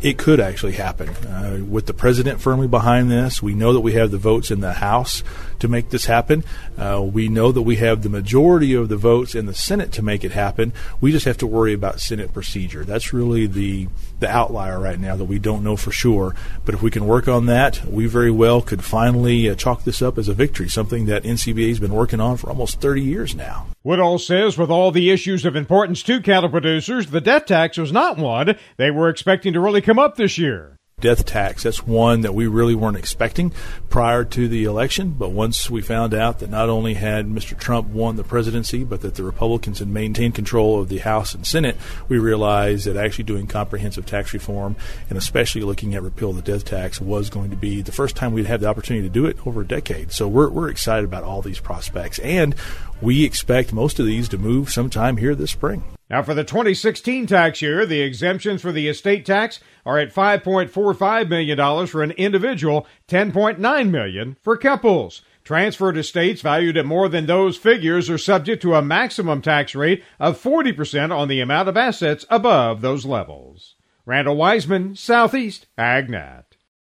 It could actually happen. With the president firmly behind this, we know that we have the votes in the House to make this happen. We know that we have the majority of the votes in the Senate to make it happen. We just have to worry about Senate procedure. That's really the outlier right now that we don't know for sure. But if we can work on that, we very well could finally chalk this up as a victory, something that NCBA has been working on for almost 30 years now. Woodall says with all the issues of importance to cattle producers, the death tax was not one they were expecting to really come up this year. Death tax, that's one that we really weren't expecting prior to the election. But once we found out that not only had Mr. Trump won the presidency, but that the Republicans had maintained control of the House and Senate, we realized that actually doing comprehensive tax reform, and especially looking at repeal of the death tax, was going to be the first time we'd have the opportunity to do it over a decade. So we're excited about all these prospects, and we expect most of these to move sometime here this spring. Now, for the 2016 tax year, the exemptions for the estate tax are at $5.45 million for an individual, $10.9 million for couples. Transferred estates valued at more than those figures are subject to a maximum tax rate of 40% on the amount of assets above those levels. Randall Wiseman, Southeast AgNet.